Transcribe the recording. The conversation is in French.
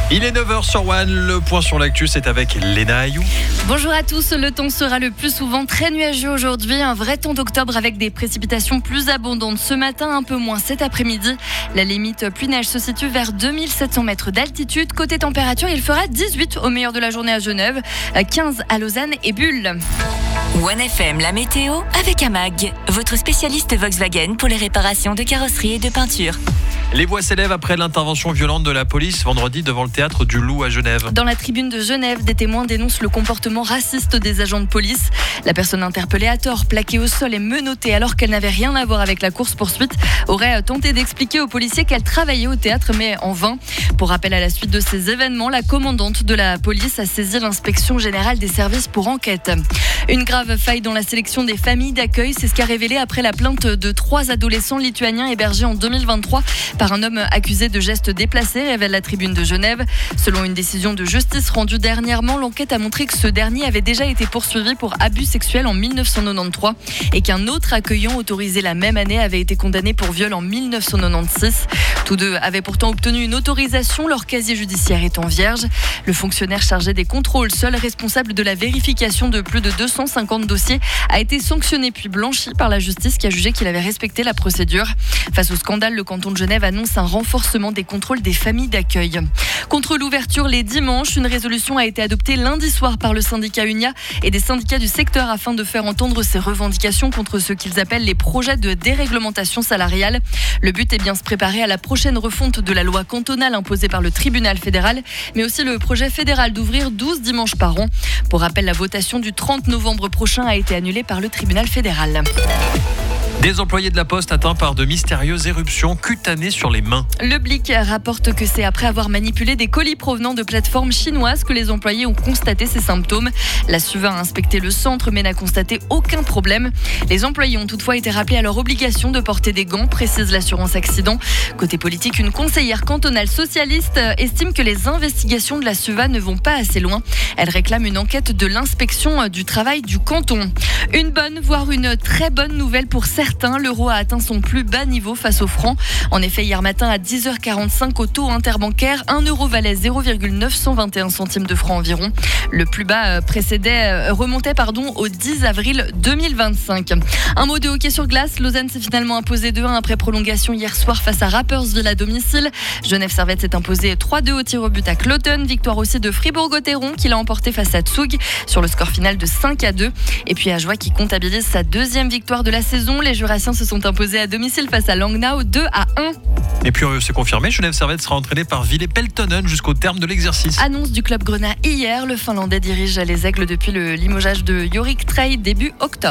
Il est 9h sur One, le point sur l'actu, c'est avec Léna Ayou. Bonjour à tous, le temps sera le plus souvent très nuageux aujourd'hui, un vrai temps d'octobre avec des précipitations plus abondantes ce matin, un peu moins cet après-midi. La limite pluie-neige se situe vers 2700 mètres d'altitude. Côté température, il fera 18 au meilleur de la journée à Genève, 15 à Lausanne et Bulle. One FM, la météo avec AMAG, votre spécialiste Volkswagen pour les réparations de carrosserie et de peinture. Les voix s'élèvent après l'intervention violente de la police vendredi devant le théâtre du Loup à Genève. Dans la tribune de Genève, des témoins dénoncent le comportement raciste des agents de police. La personne interpellée à tort, plaquée au sol et menottée alors qu'elle n'avait rien à voir avec la course-poursuite, aurait tenté d'expliquer aux policiers qu'elle travaillait au théâtre, mais en vain. Pour rappel, à la suite de ces événements, la commandante de la police a saisi l'inspection générale des services pour enquête. Une grave faille dans la sélection des familles d'accueil, c'est ce qu'a révélé après la plainte de 3 adolescents lituaniens hébergés en 2023 par un homme accusé de gestes déplacés, révèle la tribune de Genève. Selon une décision de justice rendue dernièrement, l'enquête a montré que ce dernier avait déjà été poursuivi pour abus sexuels en 1993 et qu'un autre accueillant autorisé la même année avait été condamné pour viol en 1996. Tous deux avaient pourtant obtenu une autorisation, leur casier judiciaire étant vierge. Le fonctionnaire chargé des contrôles, seul responsable de la vérification de plus de 250 dossiers, a été sanctionné puis blanchi par la justice qui a jugé qu'il avait respecté la procédure. Face au scandale, le canton de Genève annonce un renforcement des contrôles des familles d'accueil. Contre l'ouverture les dimanches, une résolution a été adoptée lundi soir par le syndicat UNIA et des syndicats du secteur afin de faire entendre ses revendications contre ce qu'ils appellent les projets de déréglementation salariale. Le but est bien se préparer à la prochaine refonte de la loi cantonale imposée par le tribunal fédéral, mais aussi le projet fédéral d'ouvrir 12 dimanches par an. Pour rappel, la votation du 30 novembre prochain a été annulée par le tribunal fédéral. Des employés de la Poste atteints par de mystérieuses éruptions cutanées sur les mains. Le Blick rapporte que c'est après avoir manipulé des colis provenant de plateformes chinoises que les employés ont constaté ces symptômes. La SUVA a inspecté le centre mais n'a constaté aucun problème. Les employés ont toutefois été rappelés à leur obligation de porter des gants, précise l'assurance accident. Côté politique, une conseillère cantonale socialiste estime que les investigations de la SUVA ne vont pas assez loin. Elle réclame une enquête de l'inspection du travail du canton. Une bonne, voire une très bonne nouvelle pour certains. L'euro a atteint son plus bas niveau face au franc. En effet, hier matin à 10h45 au taux interbancaire, 1 euro valait 0,921 centimes de francs environ. Le plus bas remontait au 10 avril 2025. Un mot de hockey sur glace. Lausanne s'est finalement imposé 2-1 après prolongation hier soir face à Rapperswil à domicile. Genève Servette s'est imposé 3-2 au tir au but à Cloton. Victoire aussi de Fribourg-Gotteron qui l'a emporté face à Zug sur le score final de 5-2. Et puis Ajoie qui comptabilise sa deuxième victoire de la saison. Les Jurassiens se sont imposés à domicile face à Langnau 2-1. Et puis c'est confirmé, Genève Servette sera entraîné par Ville Peltonen jusqu'au terme de l'exercice. Annonce du club grenat hier, le Finlandais dirige les Aigles depuis le limogeage de Jorik Trey début octobre.